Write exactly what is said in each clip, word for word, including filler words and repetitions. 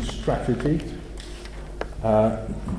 acquisition strategy. Uh,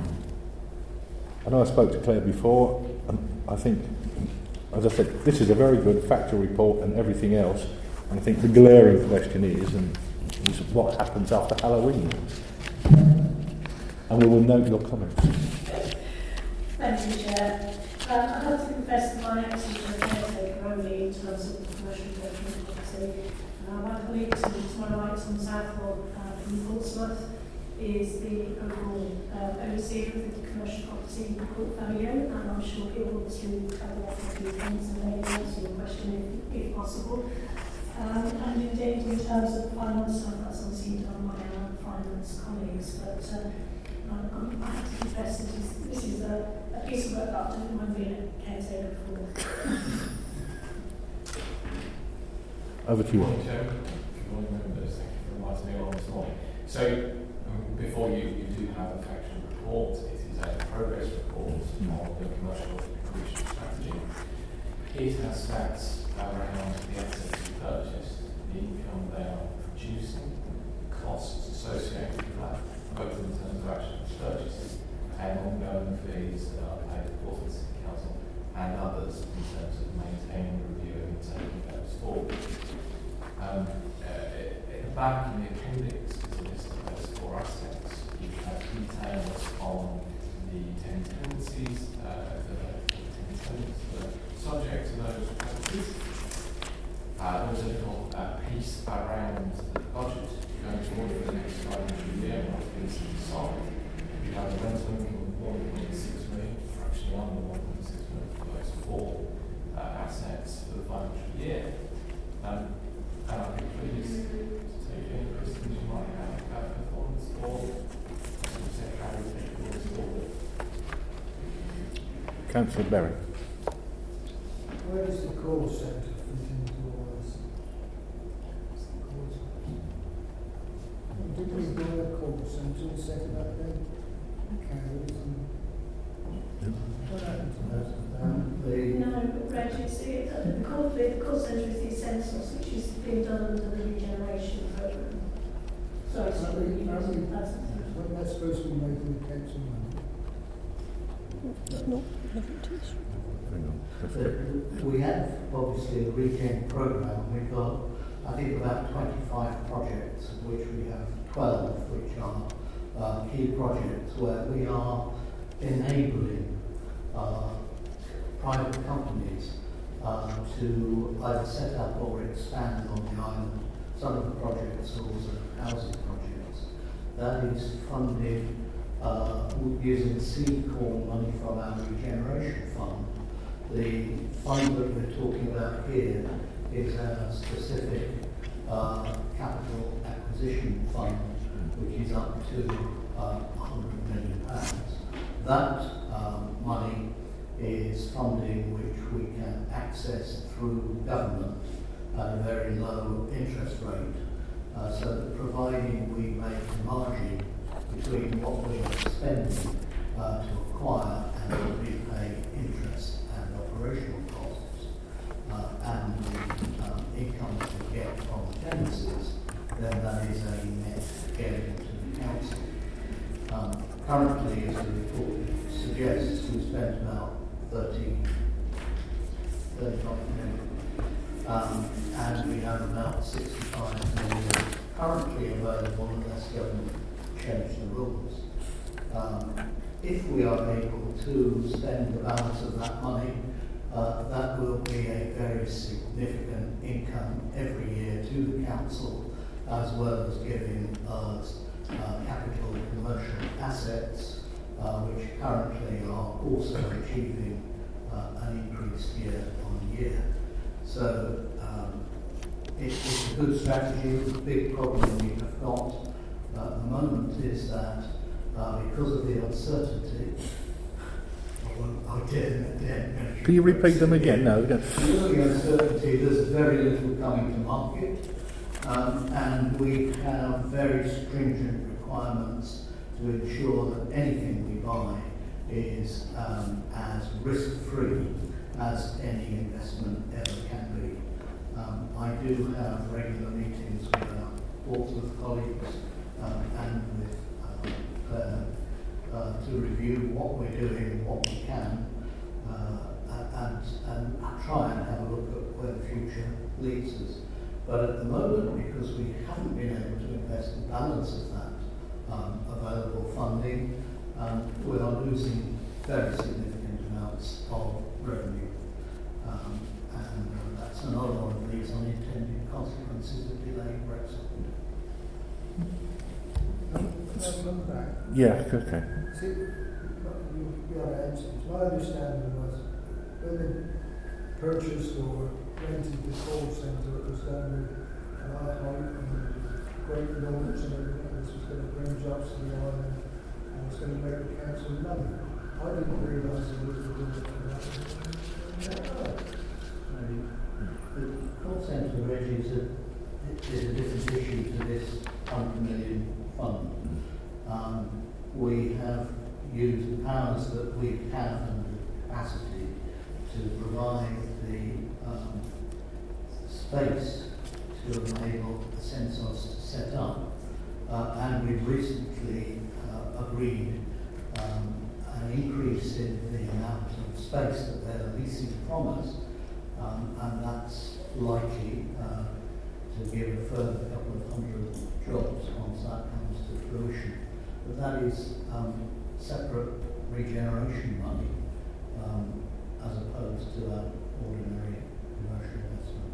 I know I spoke to Claire before, and I think, as I said, this is a very good factual report and everything else. And I think the glaring question is, and is what happens after Halloween? And we will note your comments. Thank you, Chair. Um, I have to confess that my accent is a caretaker only in terms of the commercial development property. Uh, my colleague to my right on Southwold uh, from Portsmouth is the overall uh, overseer of the commercial property portfolio, and I'm sure he'll want to cover off a few things and maybe answer your question if, if possible. Um, and indeed, in terms of finance, that's obviously done by our finance colleagues, but uh, I'm, I have to confess that this, this is a, a piece of work that I don't mind being a caretaker for. Over to you. Good morning, Chair. Good morning, members. Thank you for inviting me along this morning. So, um, before you, you do have a factual report. It is a progress report on the commercial acquisition strategy. It has stats around the assets we purchased, the income they are producing, costs associated with that, both in terms of actual purchases and ongoing fees that are paid to the City Council and others in terms of maintaining, reviewing and taking those forward. Um, uh, at the back in the appendix to the list of those four assets, you have details on the ten tenancies, uh, the ten tenants that are subject to those properties. Uh, there's a little uh, piece around the budget going forward for the next financial year, what's been decided. You have a rental income of one point six million, fractionally under one point six million for those four uh, assets for the financial year. Um, and I'd be pleased to take any questions you might have about performance or how we take this forward. Councillor Berry. Where is the call centre fitting into all this? Did we buy a call centre and set it up then? Carers and what happened to that? Um, the No, but Reg, it's the, the call, the call centre is the Essentials, which is being done under the regeneration programme. Sorry, Are sorry, we- you are we- that's Wasn't that supposed to be making the council money? It's not relevant. Hang on. Uh, We have obviously a regen programme. We've got, I think, about twenty-five projects, of which we have twelve, which are uh, key projects where we are enabling uh, private companies uh, to either set up or expand on the island. Some of the projects are also housing projects. That is funded uh, using seed corn money from our regeneration fund. The fund that we're talking about here is a specific uh, capital acquisition fund, which is up to uh, one hundred million pounds. That um, money is funding which we can access through government at a very low interest rate, uh, so that providing we make a margin between what we are spending uh, to acquire and repay interest and operational costs, uh, and the um, income we get from tenancies, then that is a net gain to the council. Um, currently, as the report suggests, we spent about thirty, thirty-five million, um, and we have about sixty-five million currently available unless government change the rules. Um, if we are able to spend the balance of that money, uh, that will be a very significant income every year to the council, as well as giving us uh, capital commercial assets, uh, which currently are also achieving uh, an increase year on year. So um, it, it's a good strategy. The big problem we have got uh, at the moment is that uh, because of the uncertainty, I did, did, Can you repeat them again? No, we don't. because of the uncertainty, there's very little coming to market, um, and we have very stringent requirements to ensure that anything we buy is um, as risk-free as any investment ever can be. Um, I do have regular meetings with our Portsmouth colleagues um, and review what we're doing, what we can, uh, and, and try and have a look at where the future leads us. But at the moment, because we haven't been able to invest the balance of that um, available funding, um, we are losing very significant amounts of revenue. Um, and uh, that's another one of these unintended consequences of delaying Brexit. Come back. Yeah, okay. See, you got answers. My understanding was when they purchased or rented the call centre, it was done with an eye height and great launch and everything. This was going to bring jobs to the island and it's going to make the council money. I didn't realise it was doing it for that. The call centre, Reggie, is a, is a different issue to this one hundred million fund. Um, we have used the powers that we have and the capacity to provide the um, space to enable the census to set up. Uh, and we've recently uh, agreed um, an increase in the amount of space that they're leasing from us, um, and that's likely uh, to give a further couple of hundred jobs once that comes to fruition. But that is um, separate regeneration money um, as opposed to an ordinary commercial investment.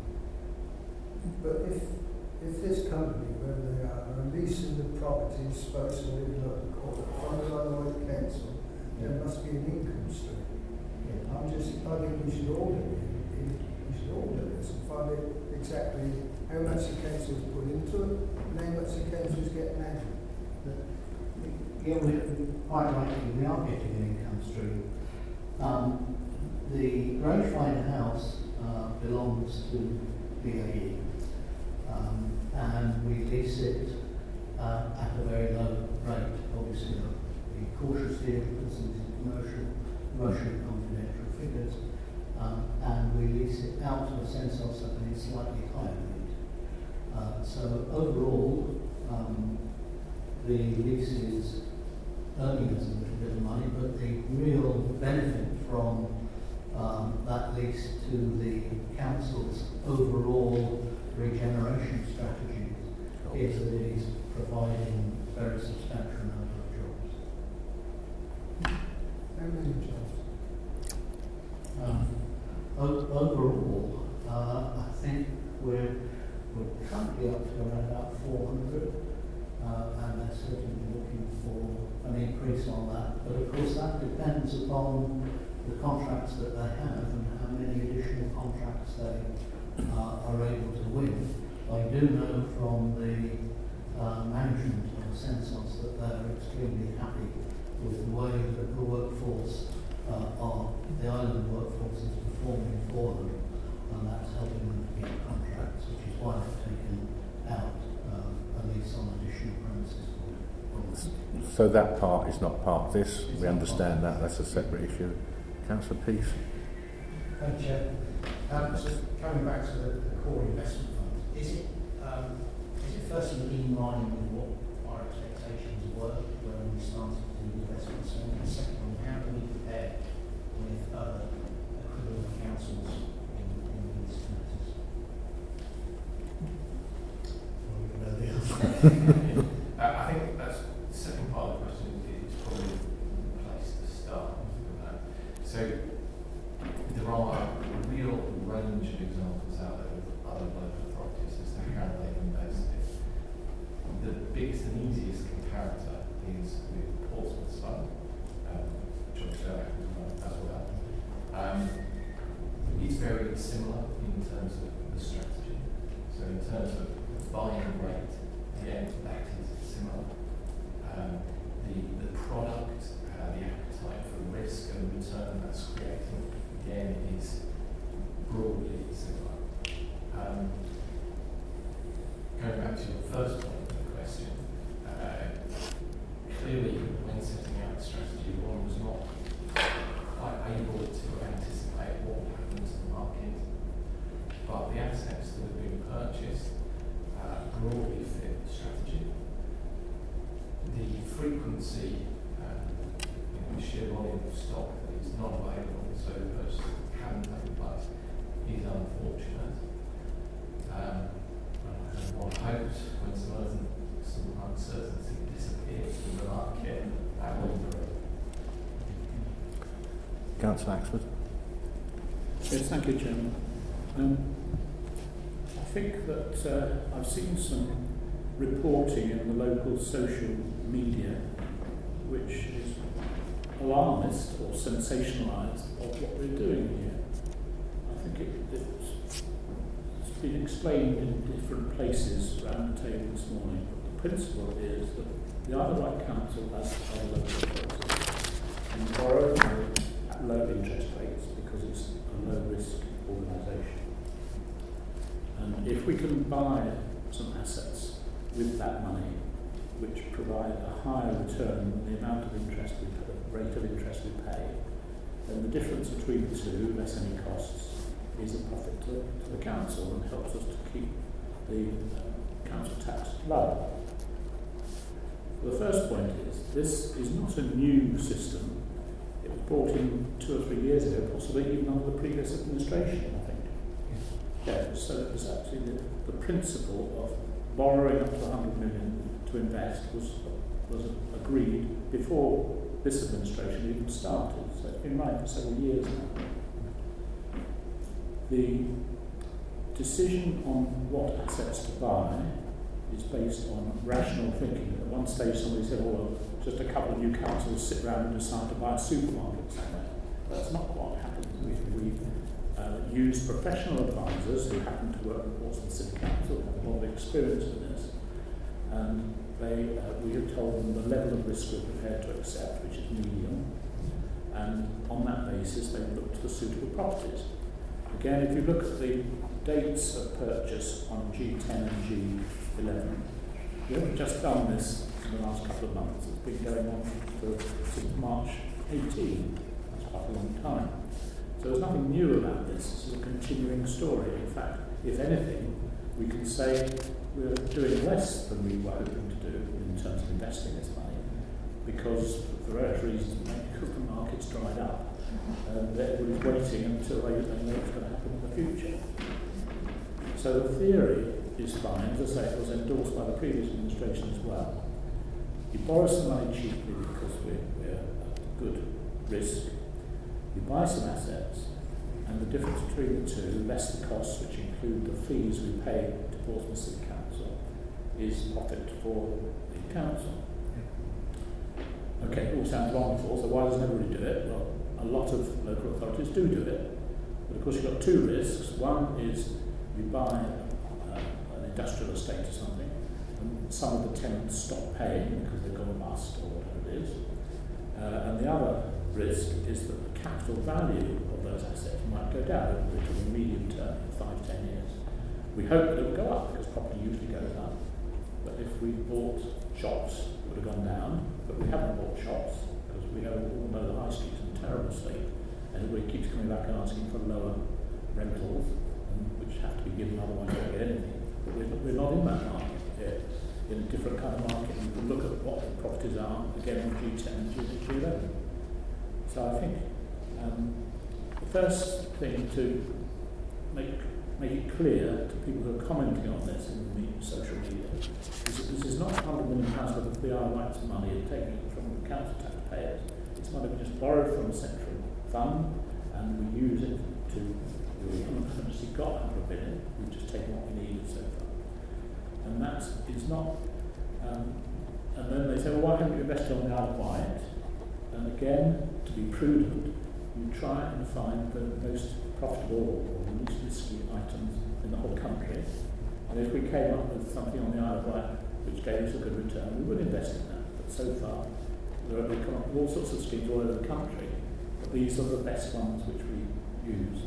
But if if this company, wherever they are, are leasing the property space or even like the court, funded by the White Council, there must be an income stream. Yeah. I'm just, I think we should audit it. We should audit this and find out exactly how much the council's put into it and how much the council's getting out of it. Yeah, we, quite rightly, we are getting an income stream. Um, the Grange-Fine House uh, belongs to B A E, um, and we lease it uh, at a very low rate. Obviously, be cautious here because these are commercial, commercially confidential figures, um, and we lease it out to a census at a slightly higher rate. Uh, so overall, um, the lease is earning us a little bit of money, but the real benefit from um, that lease to the council's overall regeneration strategies is that it is providing a very substantial number of jobs. How many jobs? Um, o- overall, uh, I think we're, we're currently up to around about four hundred. Uh, and they're certainly looking for an increase on that. But of course that depends upon the contracts that they have and how many additional contracts they uh, are able to win. I do know from the uh, management of the census that they're extremely happy with the way that the workforce uh, are, the island workforce is performing for them, and that's helping them to get contracts, which is why they've taken out uh, a lease on additional premises. So that part is not part of this. We understand that. That's a separate issue. Councillor Peace. Thank you, Chair. Um, so coming back to the, the core investment fund, is it um, is it firstly in line with what our expectations were when we started the investments, and secondly, how do we compare with other equivalent councils in, in these matters? uh, I think that's the second part of the question is probably the place to start with that. So there are a real range of examples out there with other local authorities as to how they've invested. The biggest and easiest comparator is with Portsmouth's fund, um, which I'm sure I can as well. Um, it's very similar in terms of the strategy. So in terms of buying rate, again, that is similar. Um, the, the product, uh, the appetite for risk and return that's creating, again, is broadly similar. Um, going back to your first point of the question, uh, clearly when setting out the strategy, one was not quite able to anticipate what would happen to the market, but the assets that have been purchased uh, broadly fit the strategy. The frequency, uh, sheer volume of stock that is not available, so the person can pay, but is unfortunate. Um, and one hopes when some, some uncertainty disappears from the market, that will improve. Councillor Axford. Yes, thank you, Chairman. Um, I think that uh, I've seen some reporting in the local social media which is alarmist or sensationalised of what we're doing here. I think it, it's, it's been explained in different places around the table this morning, but the principle is that the Isle of Wight Council has other local authorities and borrow at low interest rates because it's a low risk organisation. And if we can buy some assets with that money, which provide a higher return than the amount of interest we pay, rate of interest we pay, then the difference between the two, less any costs, is a profit to, to the council and helps us to keep the uh, council tax low. The first point is, this is not a new system. It was brought in two or three years ago, possibly even under the previous administration, I think. Yeah, so it was actually the, the principle of borrowing up to one hundred million to invest was was agreed before this administration even started. So it's been right for several years now. The decision on what assets to buy is based on rational thinking. At one stage somebody said, oh, well, just a couple of new councils sit around and decide to buy a supermarket somewhere. That's not what happened. We, we uh, used professional advisors who happen to work at Portsmouth City Council, have a lot of experience in this, and they, uh, we have told them the level of risk we're prepared to accept, which is medium, and on that basis they looked for suitable properties. Again, if you look at the dates of purchase on G ten and G eleven, we haven't just done this in the last couple of months. It's been going on for, since March eighteen. That's quite a long time. So there's nothing new about this. This is a continuing story. In fact, if anything, we can say we're doing less than we were hoping to do in terms of investing this money, because for various reasons, because the market's dried up, and everybody's waiting until they, they know what's going to happen in the future. So the theory is fine. As I say, it was endorsed by the previous administration as well. You borrow some money cheaply because we're, we're at good risk. You buy some assets, and the difference between the two, less the costs, which include the fees we pay to Portsmouth City Council, is profit for the council. Okay, it all sounds wonderful, so why doesn't everybody do it? Well, a lot of local authorities do do it, but of course you've got two risks. One is you buy uh, an industrial estate or something, and some of the tenants stop paying because they've gone bust or whatever it is. Uh, and the other risk is that the capital value of those assets might go down over the medium term, five, ten years. We hope that it will go up because property usually goes up. But if we bought shops, it would have gone down. But we haven't bought shops because we all know the high street's in a terrible state. And everybody keeps coming back and asking for lower rentals, and, which have to be given, otherwise you don't get anything. But we're, we're not in that market. We're in a different kind of market. You can look at what the properties are, again, on G ten and G eleven. So I think um, the first thing to make make it clear to people who are commenting on this in the social media is that this is not one hundred million pounds worth of B R rights money and taking it from the council taxpayers. It's money we just borrowed from a central fund and we use it to, we haven't actually got one hundred million, we've just taken what we needed so far. And that is not, um, and then they say, well, why haven't you invested on the Isle of Wight? And again, to be prudent, you try and find the most profitable or the least risky items in the whole country. And if we came up with something on the Isle of Wight which gave us a good return, we would invest in that. But so far, there have come up with all sorts of schemes all over the country. But these are the best ones which we use.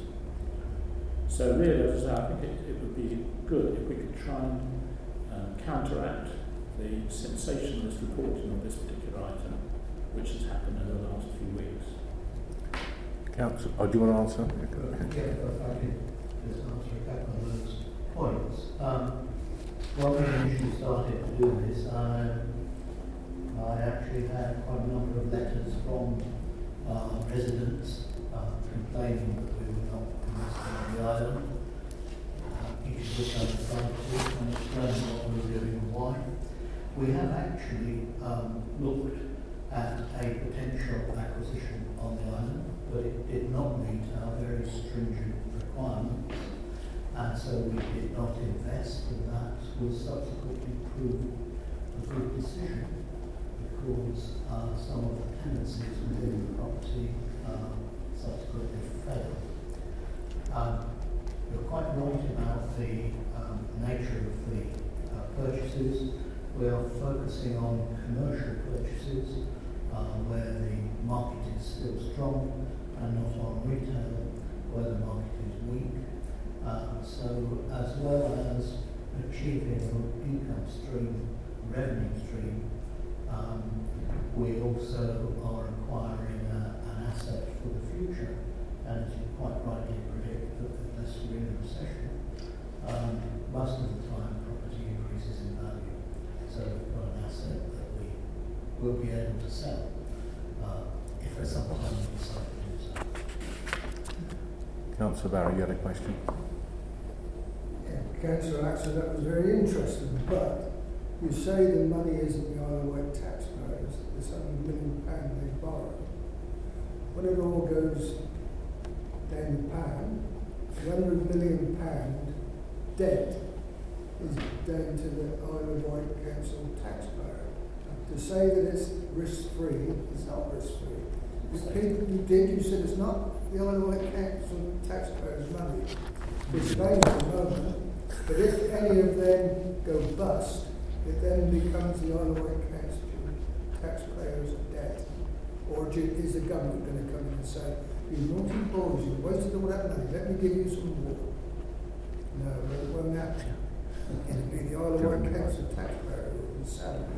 So really, as I say, I think it, it would be good if we could try and um, counteract the sensationalist reporting of this particular item, which has happened over the last few weeks. Council, oh, do you want to answer? Yeah, if I can just answer a couple of those points. Um, when we initially started to do this, I, I actually had quite a number of letters from uh, residents uh, complaining that we were not investing on the island, uh, each of which I replied to and explained what we were doing and why. We have actually um, looked at a potential acquisition on the island, but it did not meet our very stringent requirements, and so we did not invest, and that was subsequently proved a good decision because uh, some of the tenancies within the property uh, subsequently failed. Um, you're quite right about the um, nature of the uh, purchases. We are focusing on commercial purchases uh, where the market is still strong and not on retail where the market is weak. Uh, so as well as achieving an income stream, revenue stream, um, we also are acquiring a, an asset for the future. And as you quite rightly predict that unless we're in a recession, um, most of the time property increases in value. So we've got an asset that we will be able to sell uh, if at some time we decide to do so. Councillor Barry, you had a question? Yeah, Councillor Axel, that was very interesting, but you say the money isn't the Isle of Wight taxpayers, it's only a million pounds they borrow. When it all goes down the pan, the hundred million pound debt is down to the Isle of Wight Council taxpayer. To say that it's risk-free, it's not risk-free. If people you did, you said it's not the Isle of Wight Council taxpayers' money. It's valuable at the moment, but if any of them go bust, it then becomes the Isle of Wight Council taxpayers' debt. Or do, is the government going to come in and say, you naughty boys, you wasted all that money, let me give you some more? No, it won't happen. It'll be the Isle of Wight Council taxpayer who will sell it.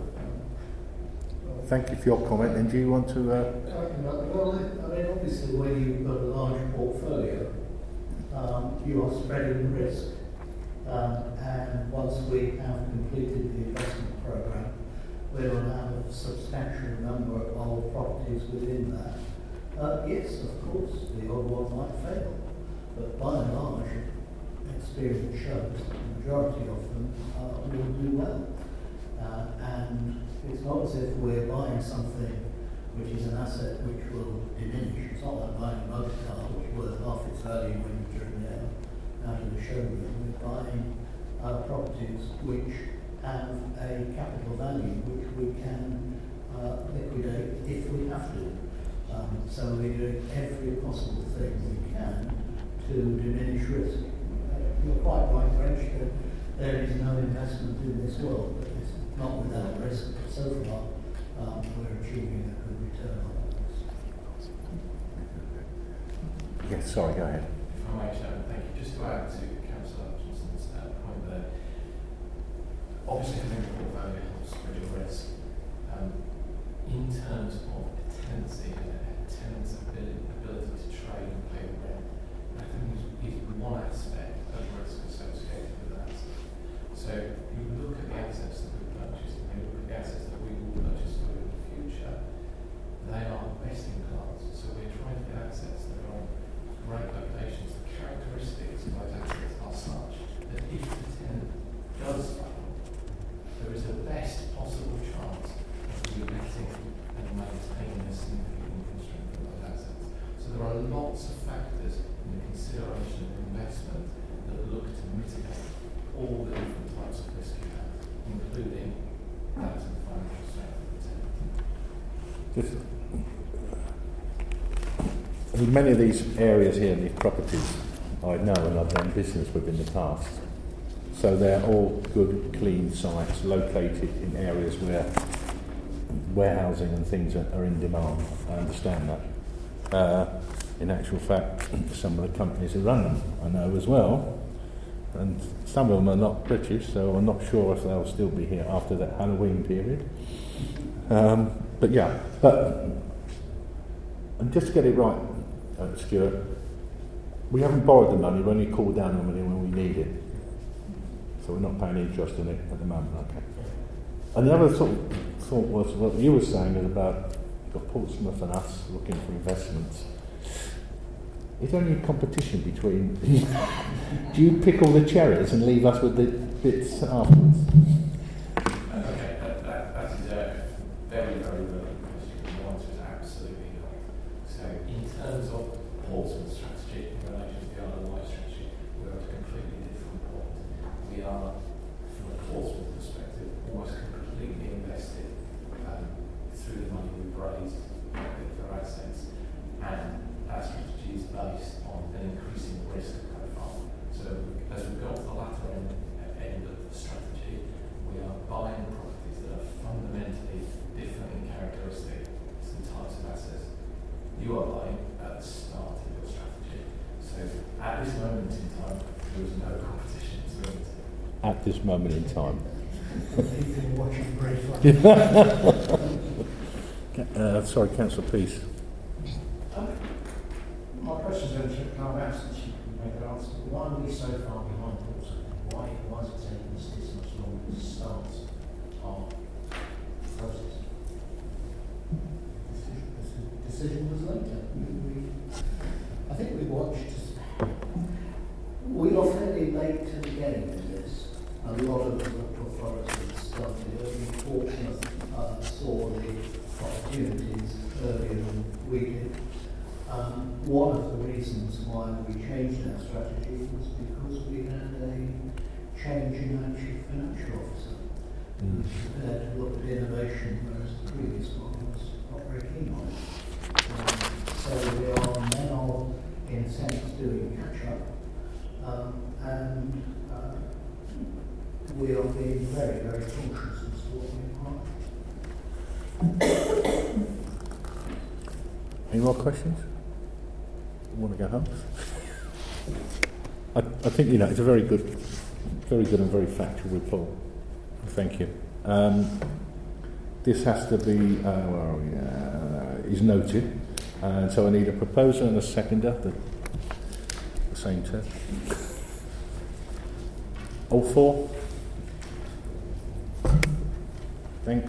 Thank you for your comment. And do you want to... Uh... Well, I mean, obviously, when you've got a large portfolio, um, you are spreading the risk. Um, and once we have completed the investment programme, we will have a substantial number of properties within that. Uh, yes, of course, the odd one might fail, but by and large, experience shows the majority of them uh, will do well. Uh, and it's not as if we're buying something which is an asset which will diminish. It's not like buying a motor car which is worth half its value when you're driven out, out of the showroom. We're buying uh, properties which have a capital value which we can uh, liquidate if we have to. Um, so we're doing every possible thing we can to diminish risk. Uh, you're quite right, Rich, that there is no investment in this world that is not without risk, but so far um, we're achieving a good return on that risk. Yes, sorry, go ahead. If I may, Chairman, thank you. Just to add to Councillor Hutchinson's uh, point there, obviously having a portfolio helps spread your risk. Um, in terms of a tenancy and a tenant's ability, ability to trade and pay the rent, I think is, is one aspect of risk associated with that. So you look at the assets that we purchased and you look at the assets that we will purchase in the future, they are best in class. So we're trying to get assets that are on great locations. The characteristics of those assets are such that if the tenant does fail, there is the best possible chance of re-letting and maintaining a significant income stream from those assets. So there are lots of factors in the consideration of investment that look to mitigate all the different types of risk you have, including that of the financial strength of the tenant. Just, I mean, many of these areas here, these properties, I know and I've done business with in the past. So they're all good, clean sites located in areas where warehousing and things are, are in demand. I understand that. Uh, in actual fact, some of the companies who run them I know as well. And some of them are not British, so I'm not sure if they'll still be here after that Halloween period. Um, but yeah, but and just to get it right, uh, Stuart, we haven't borrowed the money, we only called down the money when we need it. So we're not paying interest on it at the moment, okay. And the other sort of thought was what you were saying is about got Portsmouth and us looking for investments. Is there any competition between... do you pick all the cherries and leave us with the bits afterwards? Okay, that, that, that is a very, very relevant question. The answer is absolutely not. So, in terms of Portsmouth strategy in relation to the Isle of Wight strategy, we're at a completely different point. We are, from a Portsmouth perspective, almost completely invested um, through the money we've raised for assets, and our strategy is based on an increasing risk profile. So, as we go to the latter end, end of the strategy, we are buying properties that are fundamentally different in characteristics and types of assets. You are buying at the start of your strategy. So at this moment in time, there is no competition to it. At this moment in time. You've been watching briefly. uh, sorry, Councillor Peace. Um, my question's going to come out since you made that answer. Why are we so far behind Portsmouth? Why, why is it taking us this much longer to start our process? The decision was later. We, we, I think we watched. We are fairly late to the game in this. A lot of the local authorities started early. Portsmouth uh, saw the opportunities earlier than we did. Um, one of the reasons why we changed our strategy was because we had a change in our chief financial officer. Mm. Who was prepared to look at innovation, whereas the previous one was not very keen on it. Um, so we are now, in a sense, doing catch-up, um, and uh, we are being very, very cautious as to what we acquire. Any more questions? Want to go home? I, I think, you know, it's a very good, very good and very factual report. Thank you. Um, this has to be, uh, where are we? Uh, is noted. And so I need a proposer and a seconder, the, the same term. All four?